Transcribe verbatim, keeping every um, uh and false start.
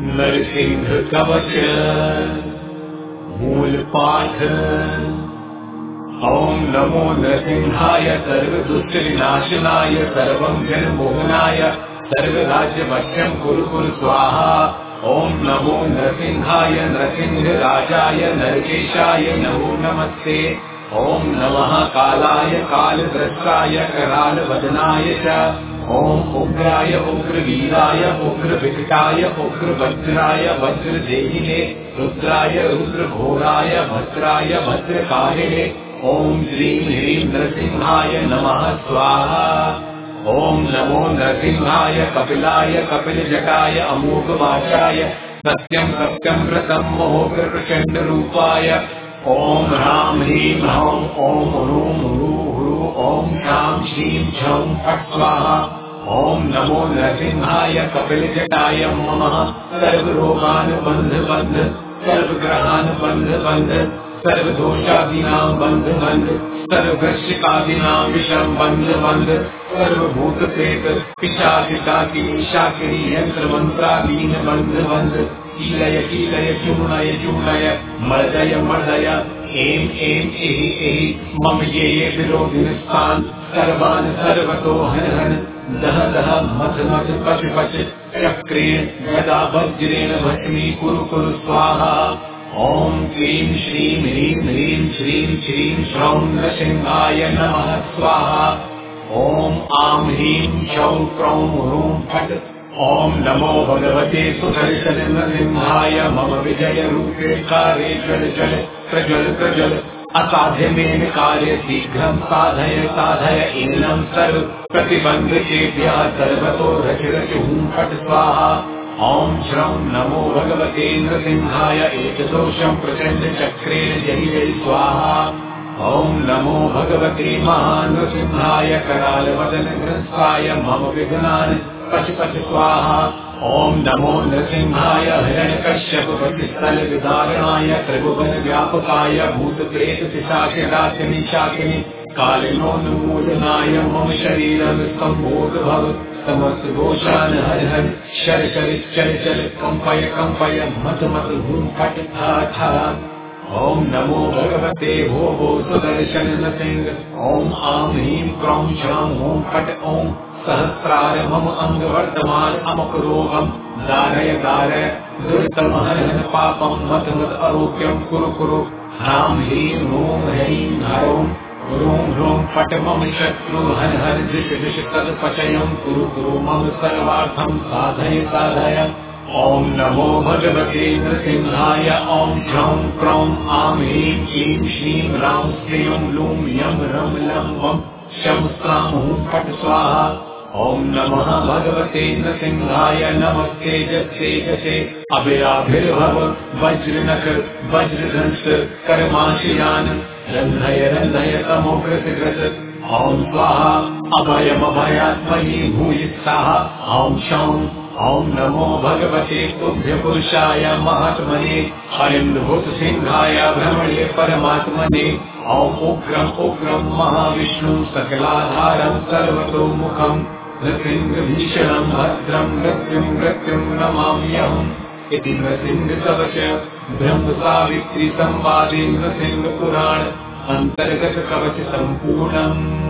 नरसिंह कवच मूल पाठ। ओम नमो नरसिंहाय सर्वदुष्ट विनाशनाय सर्वं जन मोहनाय सर्वराज्यवश्यं कुरु कुरु स्वाहा। ओम नमो नरसिंहाय नरसिंह राजाय नरकेशाय नमो नमस्ते। ओम नमः कालाय कालद्रष्टाय कराल वदनाय च। ओम उग्राय उग्रवीराय उग्रविकटाय उग्रवज्राय वज्रदेहिने रुद्राय रुद्रघोराय भद्राय भद्रकालिने। ओम श्रीं ह्रीं नरसिंहाय नमः स्वाहा। ओम नमो नरसिंहाय कपिलाय कपिलजटाय अमोघवाचाय सत्यं सत्यं व्रतं मोघ प्रचंड रूपाय। ओम ह्रां ह्रीं ह्रौं ओम ह्रूं ह्रूं ह्रूं ओम शां श्रीं छौं फट् स्वाहा। ओम नमो नरसिंहाय कपिलजटाय नमः। सर्वरोगान् बन्ध बन्ध सर्वग्रहान् बन्ध बन्ध सर्वदोषादीनां बन्ध बन्ध सर्ववृश्चिकादीनां विषं बन्ध बन्ध सर्वभूत प्रेत पिशाचिकाकिनी शाकिनी यंत्र मंत्रादीन बन्ध बन्ध कीलय कीलय चूर्णय चूर्णय मर्दय मर्दय एम एम एहि एहि मम ये ये विरोधिन स्थान सर्वान् सर्वतो हन हन दह दह मथ मथ पच पच चक्रेण गदा वज्रेण भस्मी कुरु कुरु स्वाहा। ओम क्लीं श्रीं ह्रीं ह्रीं श्रीं श्रीं श्रौं नरसिंहाय नमः स्वाहा। ओम आं ह्रीं क्षौं क्रौं ह्रूं फट्। ओम नमो भगवते सुदर्शन नरसिंहाय मम विजय रूपे कार्ये जल जल प्रज्वल प्रज्वल असाध्यमेन कार्य शीघ्रं साधय साधय एनं सर्व प्रतिबंधकेभ्यः सर्वतो रच रच हूं फट् स्वाहा। ओम श्रौं नमो भगवते नरसिंहाय एकदोषं प्रचंड चक्रेण जहि जहि स्वाहा। ओम नमो भगवते महानृसिंहाय कराल वदन ग्रस्ताय मम विघ्नान् पच पच स्वाहा। ओम नमो नरसिंहाय हिरण्यकश्यप वक्षस्थल विदारणाय त्रिभुवन व्यापकाय भूत प्रेत पिशाच डाकिनी शाकिनी कालिनोन्मूलनाय मम शरीरं सम्भोग भव समस्त दोषान् हर हर शर शर चल चल कंपय कंपय मत मत हूं फट् था था। ओम नमो भगवते भो भो सुदर्शन नरसिंह। ओम आं ह्रीं क्रौं श्रौं हूं फट्। ओम सहस्रार मम अंग वर्तमान अमुक रोगम दारय दारय दुर्तम हर हर पापम मत मत आरोग्यम कुरु कुरु। ह्रां ह्रीं ह्रूं ह्रीं ह्रौं ह्रूं ह्रूं फट् मम शत्रु हर हर दृश दृश तत्पचयं कुरु कुरु मम सर्वार्थं साधय साधय। ओम नमो भगवते नरसिंहाय। ओम क्षौं क्रौं आं ह्रीं क्लीं श्रीं ह्रां श्रीं लूं यं रं लं वं शं स्त्रां हूं फट् स्वाहा। ओम नमः भगवते नरसिंहाय नमस्ते जस्ते जसे अभयाभिर्भव वज्रनख वज्रधंस कर्माशयान रन्धय रन्धय तमोग्रस ग्रस। ओम स्वाहा अभयम अभयात्मनि भूयित्साहा। ओम शौं ओम नमो भगवते तुभ्य पुरुषाय महात्मने हरिन्द्रभूत सिंहाय भ्रमणे परमात्मने। ओम उग्रम उग्रम महाविष्णु सकलाधारं सर्वतोमुखं नृसिंहभीषणं भद्रं मृत्युं मृत्युं नमाम्यहम्। इति नृसिंह कवच ब्रह्म सावित्री संवादे नृसिंह पुराण अंतर्गत कवच संपूर्णम्।